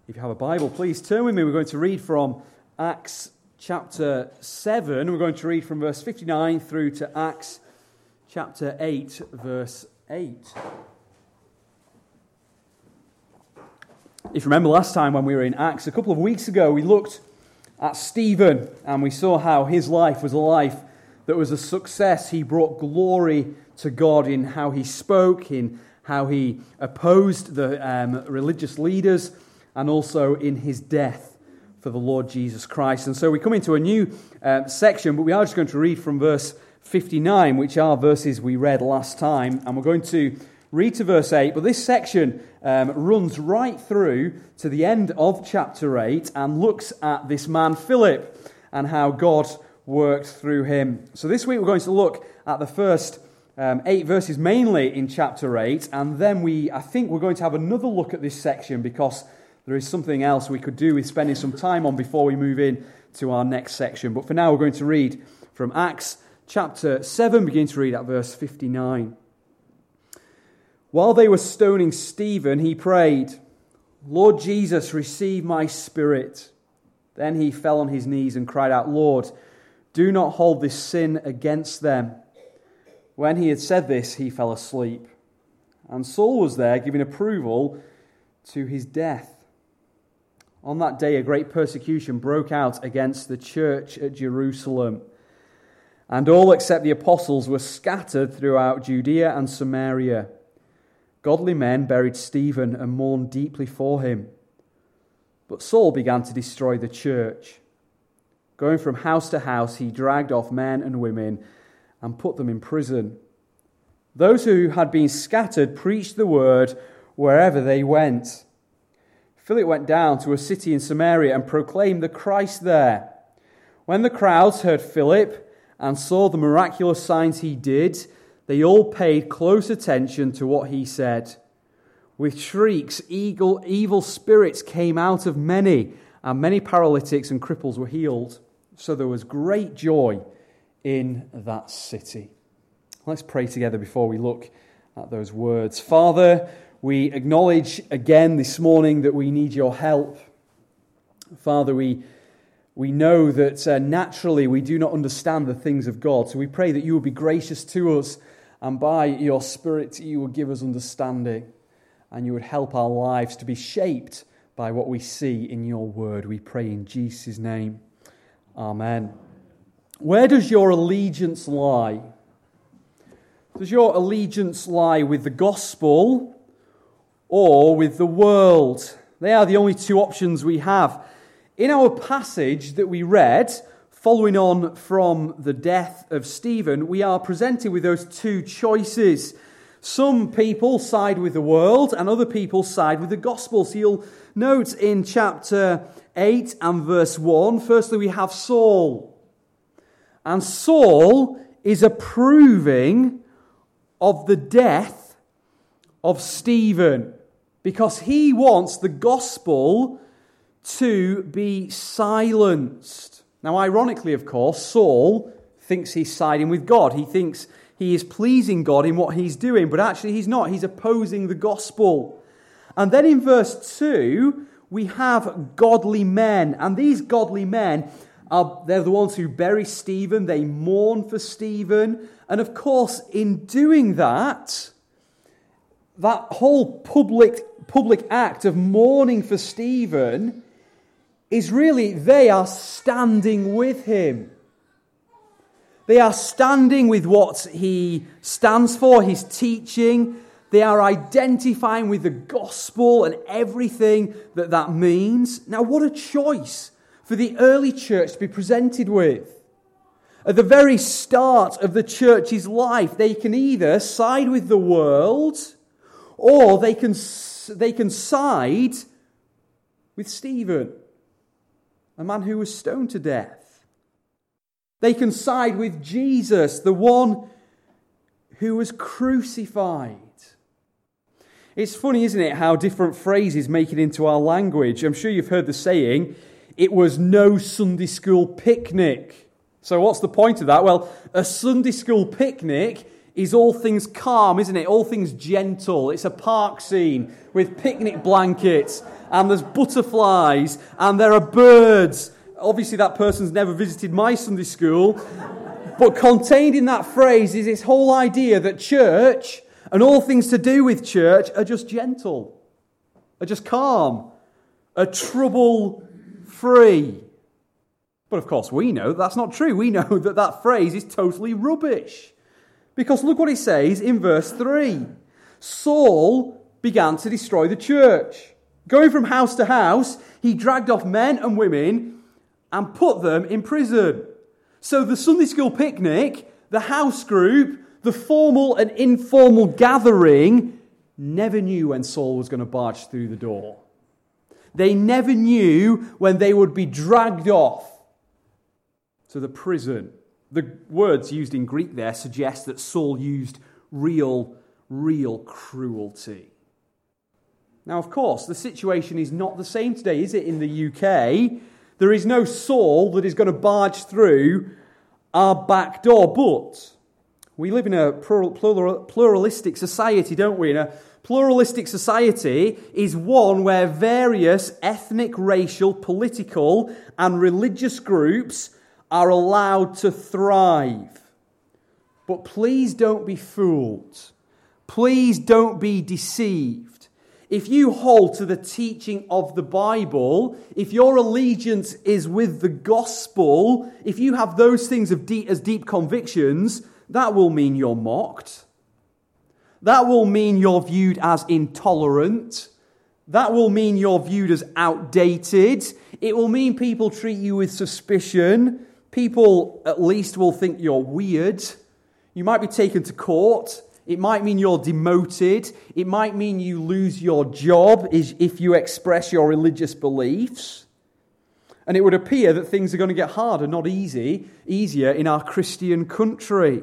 If you have a Bible, please turn with me. We're going to read from Acts chapter 7. We're going to read from verse 59 through to Acts chapter 8, verse 8. If you remember last time when we were in Acts, a couple of weeks ago, we looked at Stephen and we saw how his life was a life that was a success. He brought glory to God in how he spoke, in how he opposed the religious leaders, and also in his death for the Lord Jesus Christ. And so we come into a new section, but we are just going to read from verse 59, which are verses we read last time, and we're going to read to verse 8, but this section runs right through to the end of chapter 8 and looks at this man Philip and how God worked through him. So this week we're going to look at the first 8 verses mainly in chapter 8, and then I think we're going to have another look at this section because there is something else we could do with spending some time on before we move in to our next section. But for now, we're going to read from Acts chapter 7, begin to read at verse 59. While they were stoning Stephen, he prayed, "Lord Jesus, receive my spirit." Then he fell on his knees and cried out, "Lord, do not hold this sin against them." When he had said this, he fell asleep. And Saul was there, giving approval to his death. On that day, a great persecution broke out against the church at Jerusalem. And all except the apostles were scattered throughout Judea and Samaria. Godly men buried Stephen and mourned deeply for him. But Saul began to destroy the church. Going from house to house, he dragged off men and women and put them in prison. Those who had been scattered preached the word wherever they went. Philip went down to a city in Samaria and proclaimed the Christ there. When the crowds heard Philip and saw the miraculous signs he did, they all paid close attention to what he said. With shrieks, evil spirits came out of many, and many paralytics and cripples were healed. So there was great joy in that city. Let's pray together before we look at those words. Father, we acknowledge again this morning that we need your help. Father, we know that naturally we do not understand the things of God, so we pray that you will be gracious to us, and by your Spirit you will give us understanding, and you would help our lives to be shaped by what we see in your word. We pray in Jesus' name. Amen. Where does your allegiance lie? Does your allegiance lie with the gospel or with the world? They are the only two options we have. In our passage that we read, following on from the death of Stephen, we are presented with those two choices. Some people side with the world and other people side with the gospel. So you'll note in chapter 8 and verse 1, firstly we have Saul. And Saul is approving of the death of Stephen because he wants the gospel to be silenced. Now, ironically, of course, Saul thinks he's siding with God. He thinks he is pleasing God in what he's doing, but actually he's not. He's opposing the gospel. And then in verse 2, we have godly men. And these godly men, they're the ones who bury Stephen. They mourn for Stephen. And of course, in doing that whole public act of mourning for Stephen is really, they are standing with him. They are standing with what he stands for, his teaching. They are identifying with the gospel and everything that means. Now, what a choice for the early church to be presented with. At the very start of the church's life, they can either side with the world or they can side with Stephen, a man who was stoned to death. They can side with Jesus, the one who was crucified. It's funny, isn't it, how different phrases make it into our language. I'm sure you've heard the saying, "It was no Sunday school picnic." So what's the point of that? Well, a Sunday school picnic is all things calm, isn't it? All things gentle. It's a park scene with picnic blankets, and there's butterflies, and there are birds. Obviously, that person's never visited my Sunday school. But contained in that phrase is this whole idea that church and all things to do with church are just gentle, are just calm, are trouble-free. But of course, we know that's not true. We know that that phrase is totally rubbish. Because look what it says in verse 3. Saul began to destroy the church. Going from house to house, he dragged off men and women and put them in prison. So the Sunday school picnic, the house group, the formal and informal gathering never knew when Saul was going to barge through the door. They never knew when they would be dragged off to the prison. The words used in Greek there suggest that Saul used real cruelty. Now, of course, the situation is not the same today, is it, in the UK? There is no Saul that is going to barge through our back door, but we live in a pluralistic society, don't we? And a pluralistic society is one where various ethnic, racial, political, and religious groups are allowed to thrive. But please don't be fooled. Please don't be deceived. If you hold to the teaching of the Bible, if your allegiance is with the gospel, if you have those things as deep convictions, that will mean you're mocked. That will mean you're viewed as intolerant. That will mean you're viewed as outdated. It will mean people treat you with suspicion. People at least will think you're weird. You might be taken to court. It might mean you're demoted. It might mean you lose your job if you express your religious beliefs. And it would appear that things are going to get harder, not easier in our Christian country.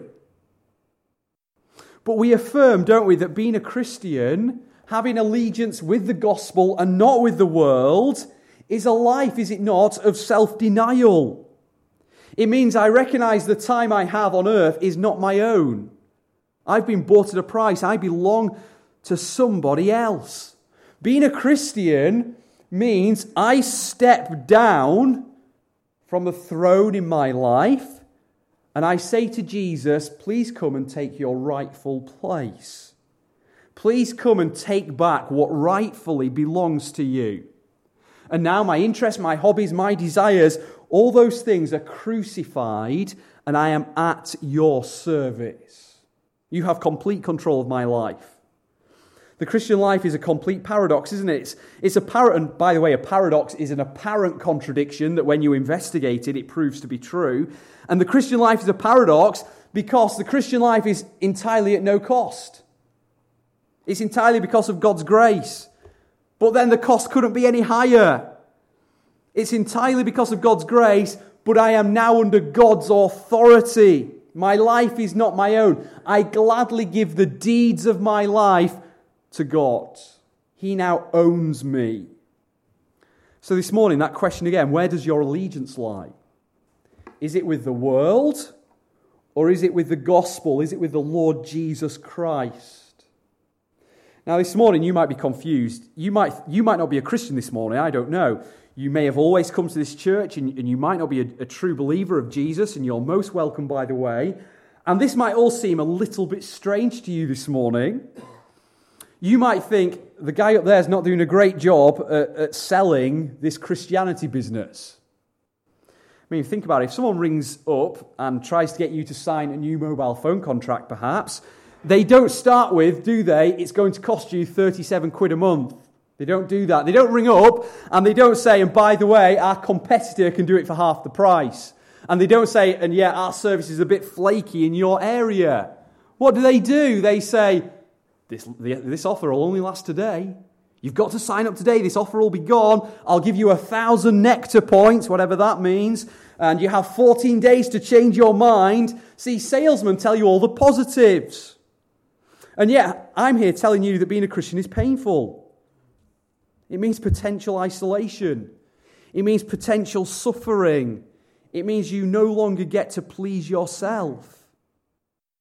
But we affirm, don't we, that being a Christian, having allegiance with the gospel and not with the world, is a life, is it not, of self-denial. It means I recognize the time I have on earth is not my own. I've been bought at a price. I belong to somebody else. Being a Christian means I step down from the throne in my life and I say to Jesus, please come and take your rightful place. Please come and take back what rightfully belongs to you. And now my interests, my hobbies, my desires, all those things are crucified and I am at your service. You have complete control of my life. The Christian life is a complete paradox, isn't it? And by the way, a paradox is an apparent contradiction that when you investigate it, it proves to be true. And the Christian life is a paradox because the Christian life is entirely at no cost. It's entirely because of God's grace. But then the cost couldn't be any higher. It's entirely because of God's grace, but I am now under God's authority. My life is not my own. I gladly give the deeds of my life to God. He now owns me. So this morning, that question again, where does your allegiance lie? Is it with the world or is it with the gospel? Is it with the Lord Jesus Christ? Now this morning, you might be confused. You might not be a Christian this morning, I don't know. You may have always come to this church and you might not be a true believer of Jesus, and you're most welcome, by the way. And this might all seem a little bit strange to you this morning. You might think the guy up there is not doing a great job at selling this Christianity business. I mean, think about it. If someone rings up and tries to get you to sign a new mobile phone contract, perhaps, they don't start with, do they, it's going to cost you 37 quid a month. They don't do that. They don't ring up and they don't say, and by the way, our competitor can do it for half the price. And they don't say, and yeah, our service is a bit flaky in your area. What do? They say, this offer will only last today. You've got to sign up today. This offer will be gone. I'll give you 1,000 nectar points, whatever that means. And you have 14 days to change your mind. See, salesmen tell you all the positives. And yet, I'm here telling you that being a Christian is painful. It means potential isolation. It means potential suffering. It means you no longer get to please yourself.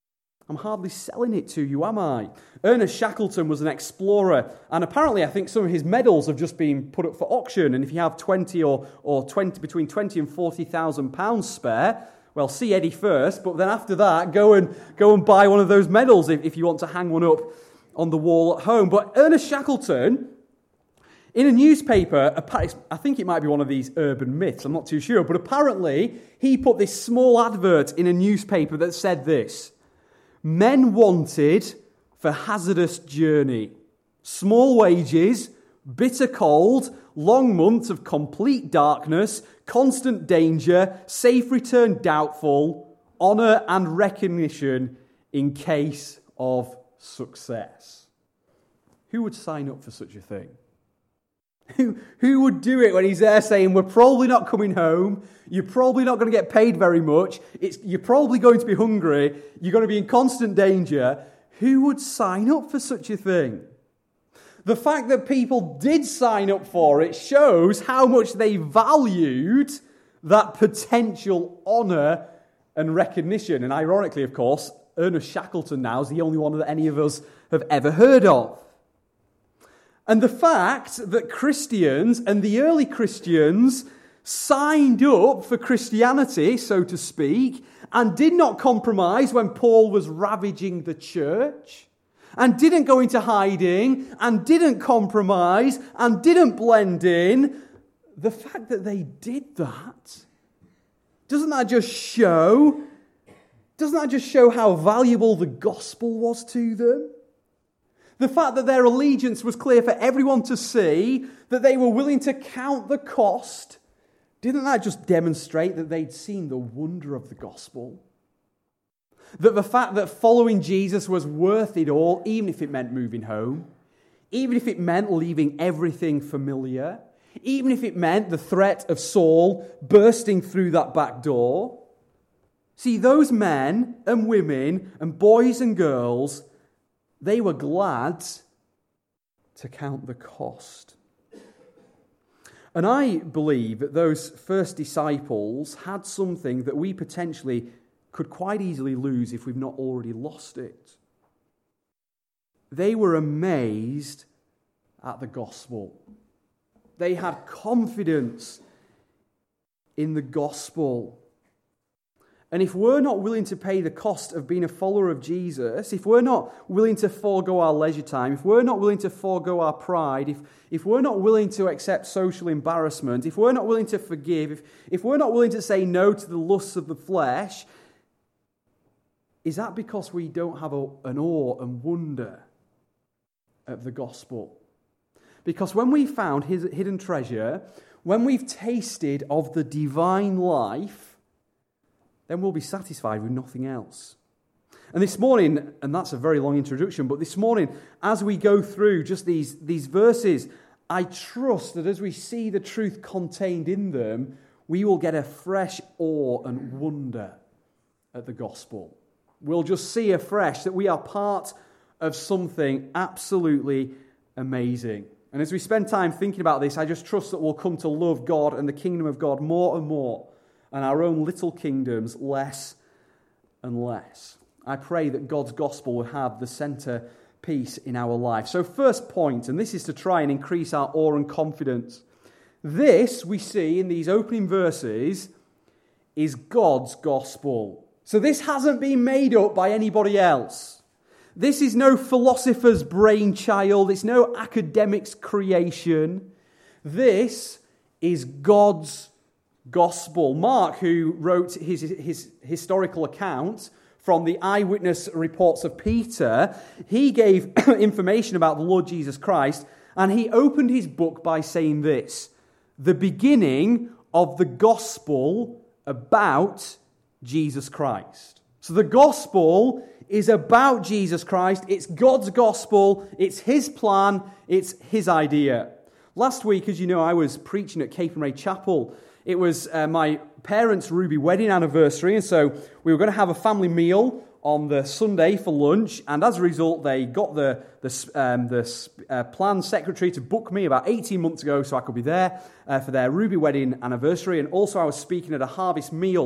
I'm hardly selling it to you, am I? Ernest Shackleton was an explorer, and apparently I think some of his medals have just been put up for auction, and if you have 20 or 20, between 20 and 40,000 pounds spare, well, see Eddie first, but then after that, go and buy one of those medals if you want to hang one up on the wall at home. But Ernest Shackleton, in a newspaper, I think it might be one of these urban myths, I'm not too sure, but apparently he put this small advert in a newspaper that said this: men wanted for hazardous journey, small wages, bitter cold, long months of complete darkness, constant danger, safe return doubtful, honour and recognition in case of success. Who would sign up for such a thing? Who would do it when he's there saying, we're probably not coming home, you're probably not going to get paid very much, you're probably going to be hungry, you're going to be in constant danger? Who would sign up for such a thing? The fact that people did sign up for it shows how much they valued that potential honour and recognition. And ironically, of course, Ernest Shackleton now is the only one that any of us have ever heard of. And the fact that Christians and the early Christians signed up for Christianity, so to speak, and did not compromise when Paul was ravaging the church, and didn't go into hiding, and didn't compromise, and didn't blend in, the fact that they did that, doesn't that just show how valuable the gospel was to them? The fact that their allegiance was clear for everyone to see, that they were willing to count the cost, didn't that just demonstrate that they'd seen the wonder of the gospel? That the fact that following Jesus was worth it all, even if it meant moving home, even if it meant leaving everything familiar, even if it meant the threat of Saul bursting through that back door. See, those men and women and boys and girls, they were glad to count the cost. And I believe that those first disciples had something that we potentially could quite easily lose if we've not already lost it. They were amazed at the gospel. They had confidence in the gospel. And if we're not willing to pay the cost of being a follower of Jesus, if we're not willing to forego our leisure time, if we're not willing to forego our pride, if we're not willing to accept social embarrassment, if we're not willing to forgive, if we're not willing to say no to the lusts of the flesh, is that because we don't have an awe and wonder of the gospel? Because when we found his hidden treasure, when we've tasted of the divine life, then we'll be satisfied with nothing else. And this morning, and that's a very long introduction, but this morning, as we go through just these verses, I trust that as we see the truth contained in them, we will get a fresh awe and wonder at the gospel. We'll just see afresh that we are part of something absolutely amazing. And as we spend time thinking about this, I just trust that we'll come to love God and the kingdom of God more and more, and our own little kingdoms less and less. I pray that God's gospel will have the center piece in our life. So first point, and this is to try and increase our awe and confidence. This, we see in these opening verses, is God's gospel. So this hasn't been made up by anybody else. This is no philosopher's brainchild. It's no academic's creation. This is God's gospel. Mark, who wrote his historical account from the eyewitness reports of Peter, he gave information about the Lord Jesus Christ, and he opened his book by saying this: the beginning of the gospel about Jesus Christ. So the gospel is about Jesus Christ. It's God's gospel. It's his plan. It's his idea. Last week, as you know, I was preaching at Cape and Ray Chapel. It was my parents' Ruby wedding anniversary, and so we were going to have a family meal on the Sunday for lunch, and as a result, they got the plan secretary to book me about 18 months ago so I could be there for their Ruby wedding anniversary, and also I was speaking at a harvest meal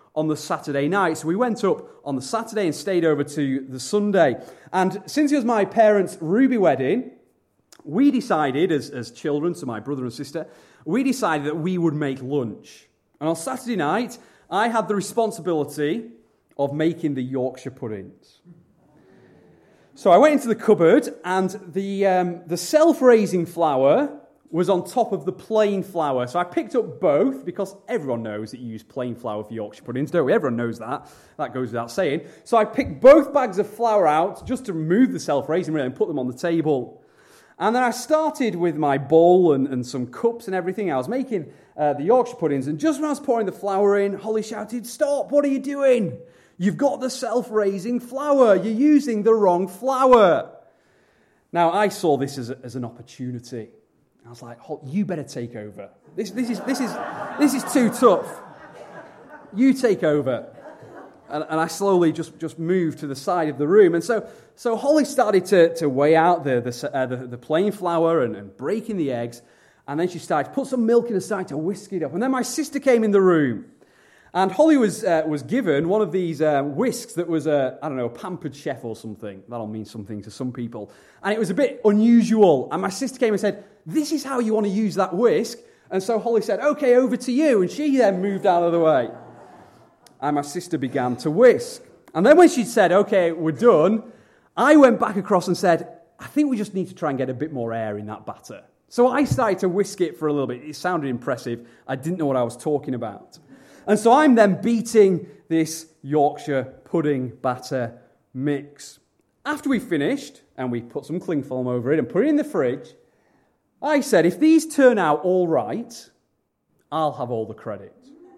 on the Saturday night. So we went up on the Saturday and stayed over to the Sunday. And since it was my parents' ruby wedding, we decided, as children, to my brother and sister, we decided that we would make lunch. And on Saturday night, I had the responsibility of making the Yorkshire puddings. So I went into the cupboard, and the self-raising flour was on top of the plain flour. So I picked up both, because everyone knows that you use plain flour for Yorkshire puddings, don't we? Everyone knows that. That goes without saying. So I picked both bags of flour out, just to remove the self-raising, really, and put them on the table. And then I started with my bowl and some cups and everything. I was making the Yorkshire puddings, and just when I was pouring the flour in, Holly shouted, "Stop, what are you doing? You've got the self-raising flour. You're using the wrong flour." Now, I saw this as an opportunity. I was like, "You better take over. This is too tough. You take over." And I slowly just moved to the side of the room. And so Holly started to weigh out the plain flour and breaking the eggs. And then she started to put some milk in the side to whisk it up. And then my sister came in the room. And Holly was given one of these whisks that was a Pampered Chef or something. That'll mean something to some people. And it was a bit unusual. And my sister came and said, "This is how you want to use that whisk." And so Holly said, "Okay, over to you." And she then moved out of the way. And my sister began to whisk. And then when she said, "Okay, we're done," I went back across and said, "I think we just need to try and get a bit more air in that batter." So I started to whisk it for a little bit. It sounded impressive. I didn't know what I was talking about. And so I'm then beating this Yorkshire pudding batter mix. After we finished, and we put some cling film over it and put it in the fridge, I said, "If these turn out all right, I'll have all the credit.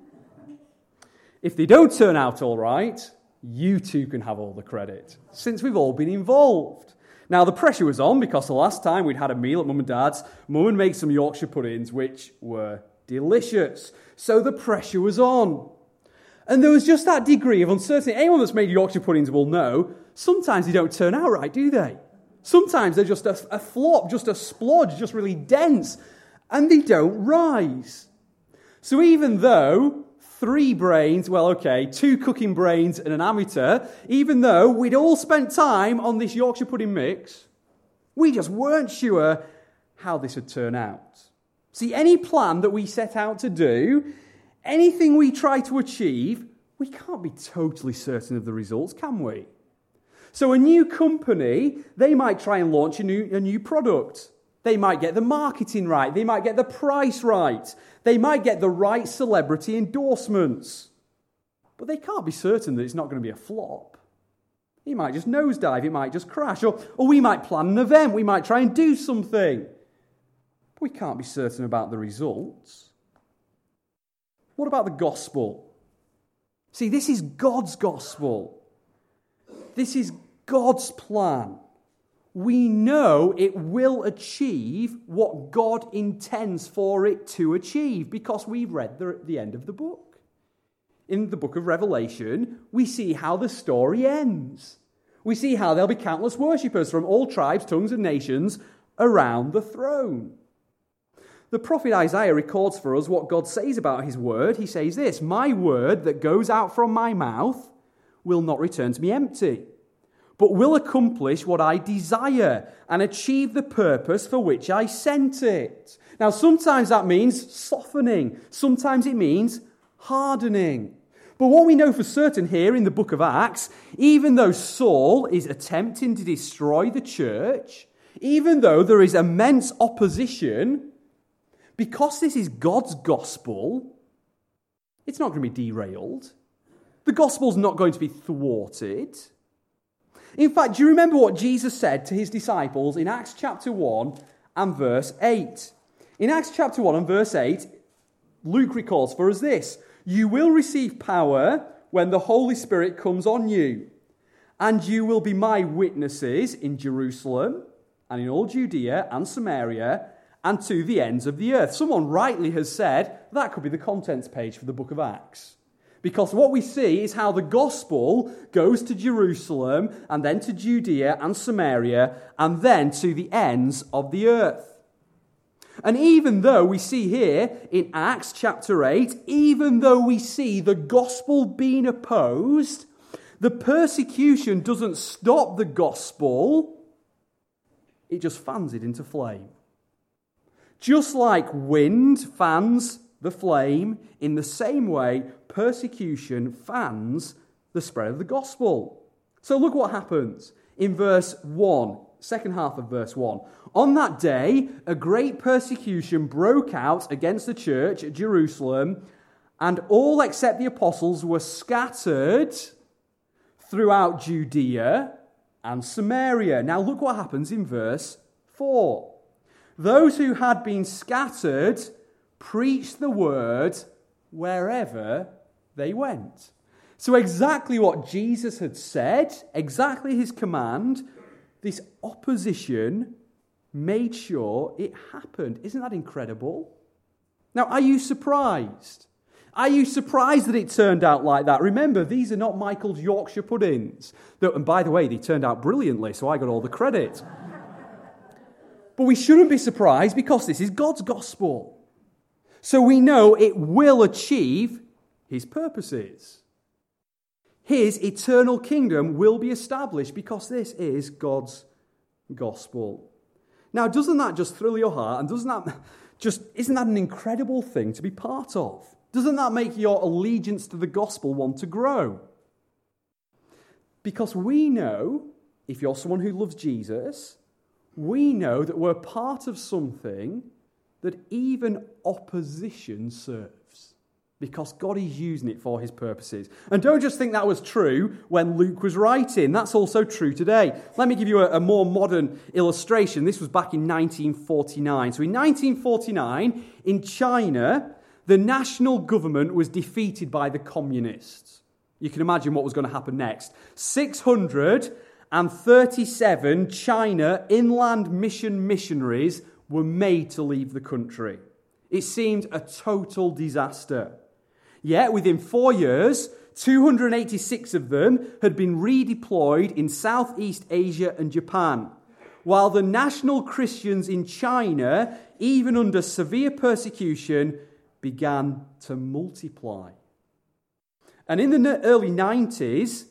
If they don't turn out all right, you two can have all the credit, since we've all been involved." Now, the pressure was on, because the last time we'd had a meal at Mum and Dad's, Mum had made some Yorkshire puddings, which were delicious. So the pressure was on. And there was just that degree of uncertainty. Anyone that's made Yorkshire puddings will know, sometimes they don't turn out right, do they? Sometimes they're just a flop, just a splodge, just really dense, and they don't rise. So even though 3 brains, well, okay, 2 cooking brains and an amateur, even though we'd all spent time on this Yorkshire pudding mix, we just weren't sure how this would turn out. See, any plan that we set out to do, anything we try to achieve, we can't be totally certain of the results, can we? So a new company, they might try and launch a new product. They might get the marketing right. They might get the price right. They might get the right celebrity endorsements. But they can't be certain that it's not going to be a flop. It might just nosedive. It might just crash. Or we might plan an event. We might try and do something. But we can't be certain about the results. What about the gospel? See, this is God's gospel. This is God's plan. We know it will achieve what God intends for it to achieve, because we've read the end of the book. In the book of Revelation, we see how the story ends. We see how there'll be countless worshippers from all tribes, tongues, and nations around the throne. The prophet Isaiah records for us what God says about his word. He says this, "My word that goes out from my mouth will not return to me empty, but will accomplish what I desire and achieve the purpose for which I sent it." Now, sometimes that means softening. Sometimes it means hardening. But what we know for certain here in the book of Acts, even though Saul is attempting to destroy the church, even though there is immense opposition, because this is God's gospel, it's not going to be derailed. The gospel's not going to be thwarted. In fact, do you remember what Jesus said to his disciples in Acts chapter 1 and verse 8? In Acts chapter 1 and verse 8, Luke records for us this, "You will receive power when the Holy Spirit comes on you, and you will be my witnesses in Jerusalem and in all Judea and Samaria and to the ends of the earth." Someone rightly has said that could be the contents page for the book of Acts. Because what we see is how the gospel goes to Jerusalem and then to Judea and Samaria and then to the ends of the earth. And even though we see here in Acts chapter 8, even though we see the gospel being opposed, the persecution doesn't stop the gospel, it just fans it into flame. Just like wind fans the flame, in the same way, persecution fans the spread of the gospel. So look what happens in verse 1, second half of verse 1. On that day, a great persecution broke out against the church at Jerusalem, and all except the apostles were scattered throughout Judea and Samaria. Now look what happens in verse 4. Those who had been scattered preached the word wherever they went. So exactly what Jesus had said, exactly his command, this opposition made sure it happened. Isn't that incredible? Now, are you surprised? Are you surprised that it turned out like that? Remember, these are not Michael's Yorkshire puddings. And by the way, they turned out brilliantly, so I got all the credit. But we shouldn't be surprised because this is God's gospel. So we know it will achieve his purposes. His eternal kingdom will be established because this is God's gospel. Now, doesn't that just thrill your heart? And isn't that an incredible thing to be part of? Doesn't that make your allegiance to the gospel want to grow? Because we know, if you're someone who loves Jesus, we know that we're part of something that even opposition serves, because God is using it for his purposes. And don't just think that was true when Luke was writing. That's also true today. Let me give you a more modern illustration. This was back in 1949. So in 1949, in China, the national government was defeated by the communists. You can imagine what was going to happen next. 637 China inland mission missionaries were made to leave the country. It seemed a total disaster. Yet, within 4 years, 286 of them had been redeployed in Southeast Asia and Japan, while the national Christians in China, even under severe persecution, began to multiply. And in the early 90s,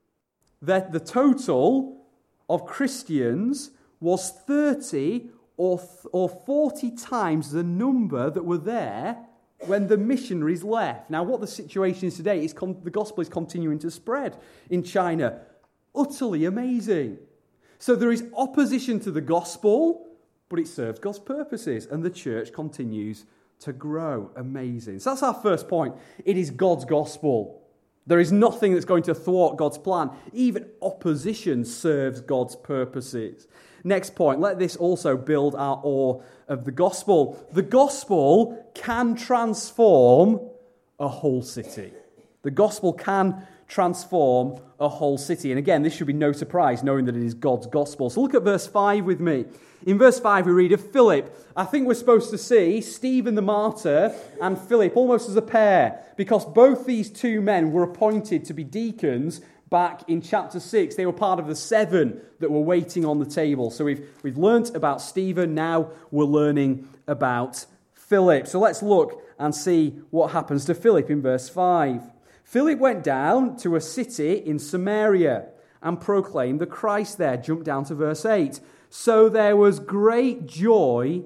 the total of Christians was 30 or 40 times the number that were there when the missionaries left. Now, what the situation is today is the gospel is continuing to spread in China. Utterly amazing. So there is opposition to the gospel, but it serves God's purposes, and the church continues to grow. Amazing. So that's our first point. It is God's gospel. There is nothing that's going to thwart God's plan. Even opposition serves God's purposes. Next point, let this also build our awe of the gospel. The gospel can transform a whole city. The gospel can transform a whole city. And again, this should be no surprise, knowing that it is God's gospel. So look at verse 5 with me. In verse 5, we read of Philip. I think we're supposed to see Stephen the martyr and Philip almost as a pair, because both these two men were appointed to be deacons back in chapter 6. They were part of the 7 that were waiting on the table. So we've learnt about Stephen. Now we're learning about Philip. So let's look and see what happens to Philip in verse 5. Philip went down to a city in Samaria and proclaimed the Christ there. Jump down to verse 8. So there was great joy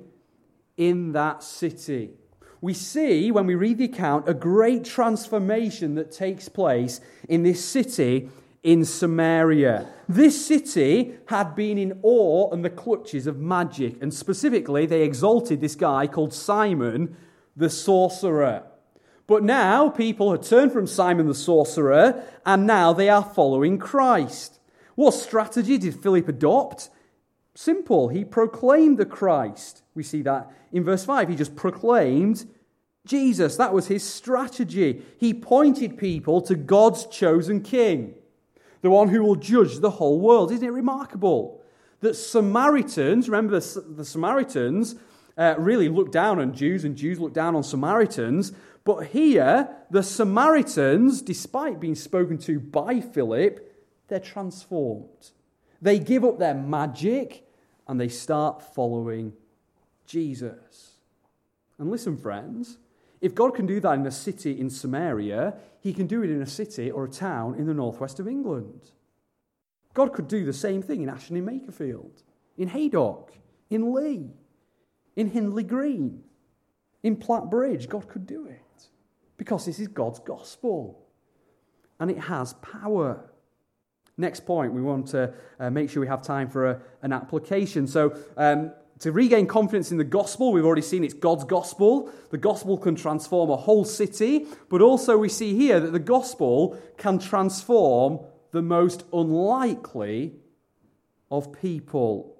in that city. We see, when we read the account, a great transformation that takes place in this city in Samaria. This city had been in awe and the clutches of magic, and specifically they exalted this guy called Simon the sorcerer. But now people had turned from Simon the sorcerer, and now they are following Christ. What strategy did Philip adopt? Simple. He proclaimed the Christ. We see that in verse 5. He just proclaimed Jesus. That was his strategy. He pointed people to God's chosen king, the one who will judge the whole world. Isn't it remarkable that Samaritans, remember the Samaritans really looked down on Jews, and Jews looked down on Samaritans. But here, the Samaritans, despite being spoken to by Philip, they're transformed. They give up their magic and they start following Jesus. And listen, friends, if God can do that in a city in Samaria, he can do it in a city or a town in the northwest of England. God could do the same thing in Ashton in Makerfield, in Haydock, in Lee, in Hindley Green, in Platt Bridge. God could do it because this is God's gospel and it has power. Next point, we want to make sure we have time for an application. So to regain confidence in the gospel, we've already seen it's God's gospel. The gospel can transform a whole city, but also we see here that the gospel can transform the most unlikely of people.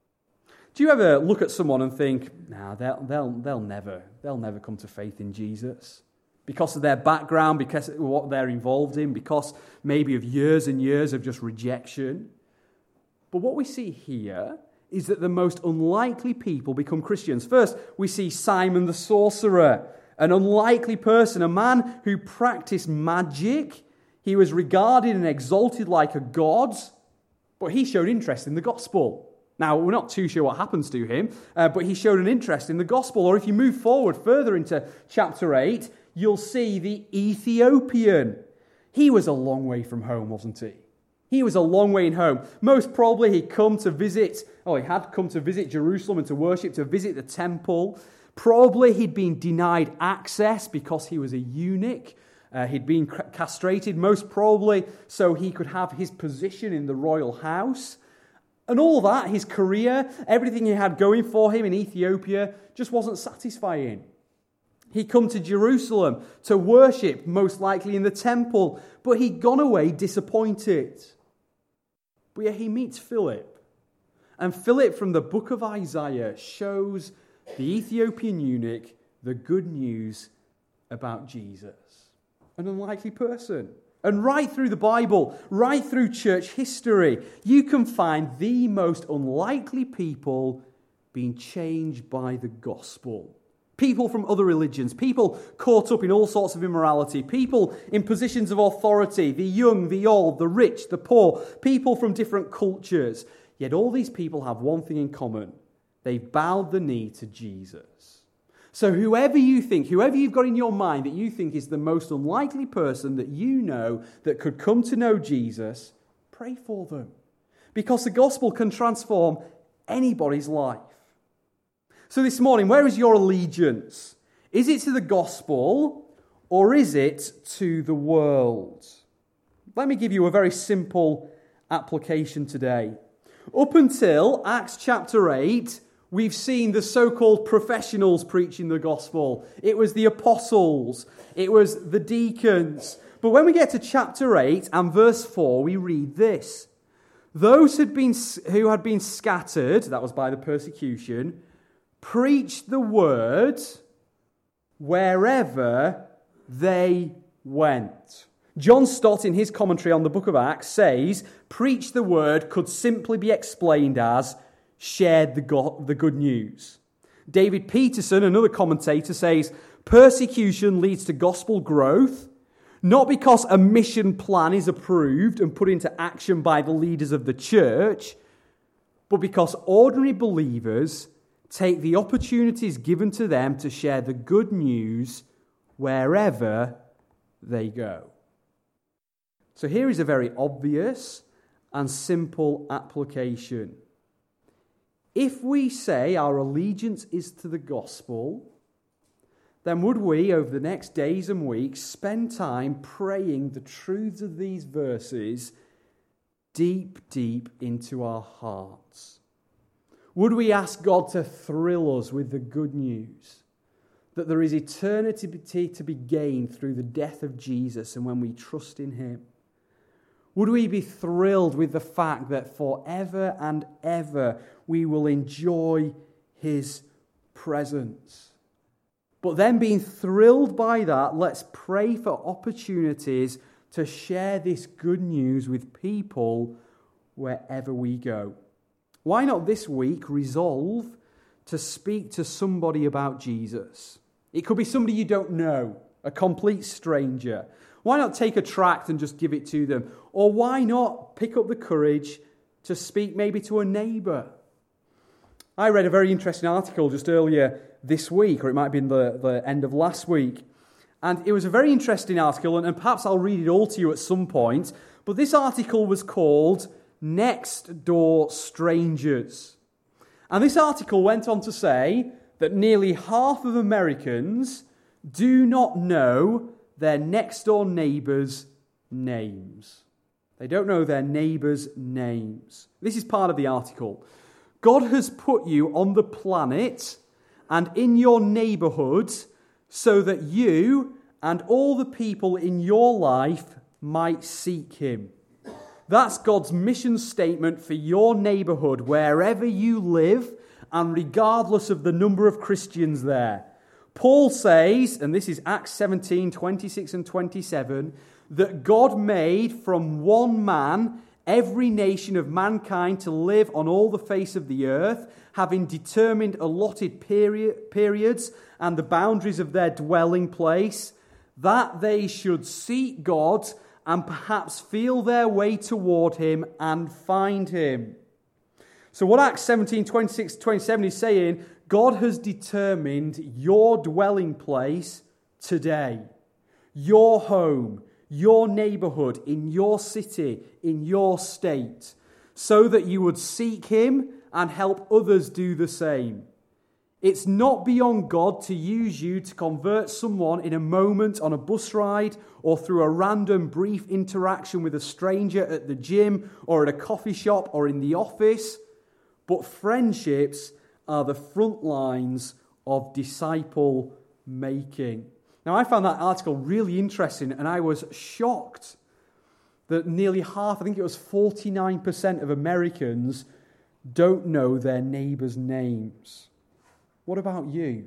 Do you ever look at someone and think, "Nah, they'll never come to faith in Jesus"? Because of their background, because of what they're involved in, because maybe of years and years of just rejection. But what we see here is that the most unlikely people become Christians. First, we see Simon the sorcerer, an unlikely person, a man who practiced magic. He was regarded and exalted like a god, but he showed interest in the gospel. Now, we're not too sure what happens to him, but he showed an interest in the gospel. Or if you move forward further into chapter 8, you'll see the Ethiopian. He was a long way from home, wasn't he? He was a long way in home. Most probably he had come to visit Jerusalem and to worship, to visit the temple. Probably he'd been denied access because he was a eunuch. He'd been castrated, most probably so he could have his position in the royal house. And all that, his career, everything he had going for him in Ethiopia, just wasn't satisfying. He'd come to Jerusalem to worship, most likely in the temple, but he'd gone away disappointed. But yet he meets Philip. And Philip from the book of Isaiah shows the Ethiopian eunuch the good news about Jesus. An unlikely person. And right through the Bible, right through church history, you can find the most unlikely people being changed by the gospel. People from other religions, people caught up in all sorts of immorality, people in positions of authority, the young, the old, the rich, the poor, people from different cultures. Yet all these people have one thing in common. They've bowed the knee to Jesus. So whoever you've got in your mind that you think is the most unlikely person that you know that could come to know Jesus, pray for them. Because the gospel can transform anybody's life. So this morning, where is your allegiance? Is it to the gospel or is it to the world? Let me give you a very simple application today. Up until Acts chapter 8, we've seen the so-called professionals preaching the gospel. It was the apostles. It was the deacons. But when we get to chapter 8 and verse 4, we read this. Those who had been scattered, that was by the persecution, preached the word wherever they went. John Stott, in his commentary on the book of Acts, says, preach the word could simply be explained as shared the good news. David Peterson, another commentator, says, persecution leads to gospel growth, not because a mission plan is approved and put into action by the leaders of the church, but because ordinary believers take the opportunities given to them to share the good news wherever they go. So here is a very obvious and simple application. If we say our allegiance is to the gospel, then would we, over the next days and weeks, spend time praying the truths of these verses deep, deep into our hearts? Would we ask God to thrill us with the good news that there is eternity to be gained through the death of Jesus and when we trust in him? Would we be thrilled with the fact that forever and ever we will enjoy his presence? But then being thrilled by that, let's pray for opportunities to share this good news with people wherever we go. Why not this week resolve to speak to somebody about Jesus? It could be somebody you don't know, a complete stranger. Why not take a tract and just give it to them? Or why not pick up the courage to speak maybe to a neighbour? I read a very interesting article just earlier this week, or it might have been the end of last week. And it was a very interesting article, and perhaps I'll read it all to you at some point. But this article was called Next Door Strangers. And this article went on to say that nearly half of Americans do not know their next door neighbours' names. They don't know their neighbours' names. This is part of the article. God has put you on the planet and in your neighbourhood so that you and all the people in your life might seek him. That's God's mission statement for your neighbourhood, wherever you live and regardless of the number of Christians there. Paul says, and this is Acts 17, 26 and 27, that God made from one man every nation of mankind to live on all the face of the earth, having determined allotted periods and the boundaries of their dwelling place, that they should seek God and perhaps feel their way toward him and find him. So what Acts 17, 26, 27 is saying, God has determined your dwelling place today, your home, your neighbourhood, in your city, in your state, so that you would seek him and help others do the same. It's not beyond God to use you to convert someone in a moment on a bus ride or through a random brief interaction with a stranger at the gym or at a coffee shop or in the office, but friendships are the front lines of disciple making. Now, I found that article really interesting, and I was shocked that nearly half, I think it was 49% of Americans don't know their neighbours' names. What about you?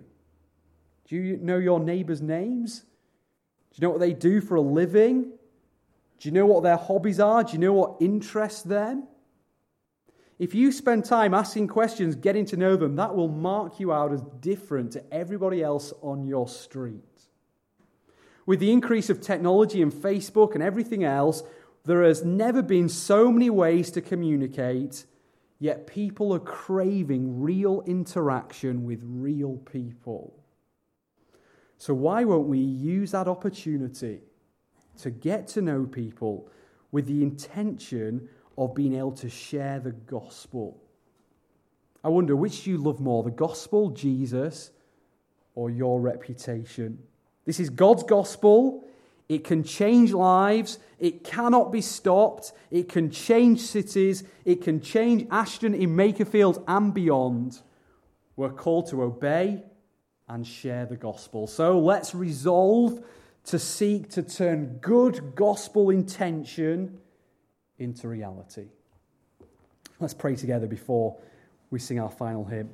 Do you know your neighbours' names? Do you know what they do for a living? Do you know what their hobbies are? Do you know what interests them? If you spend time asking questions, getting to know them, that will mark you out as different to everybody else on your street. With the increase of technology and Facebook and everything else, there has never been so many ways to communicate, yet people are craving real interaction with real people. So why won't we use that opportunity to get to know people with the intention of being able to share the gospel? I wonder, which do you love more, the gospel, Jesus, or your reputation? This is God's gospel. It can change lives. It cannot be stopped. It can change cities. It can change Ashton in Makerfield and beyond. We're called to obey and share the gospel. So let's resolve to seek to turn good gospel intention into reality. Let's pray together before we sing our final hymn.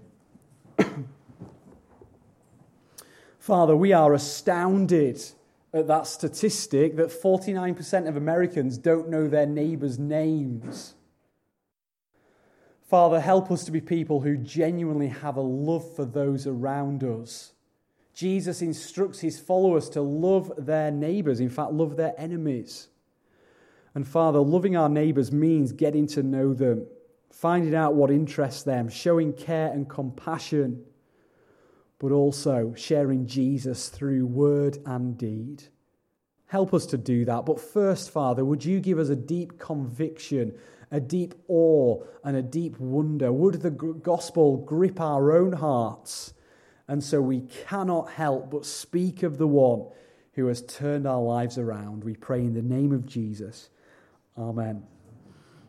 Father, we are astounded at that statistic that 49% of Americans don't know their neighbours' names. Father, help us to be people who genuinely have a love for those around us. Jesus instructs his followers to love their neighbours, in fact, love their enemies. And Father, loving our neighbours means getting to know them, finding out what interests them, showing care and compassion, but also sharing Jesus through word and deed. Help us to do that. But first, Father, would you give us a deep conviction, a deep awe, and a deep wonder? Would the gospel grip our own hearts, and so we cannot help but speak of the one who has turned our lives around? We pray in the name of Jesus. Amen.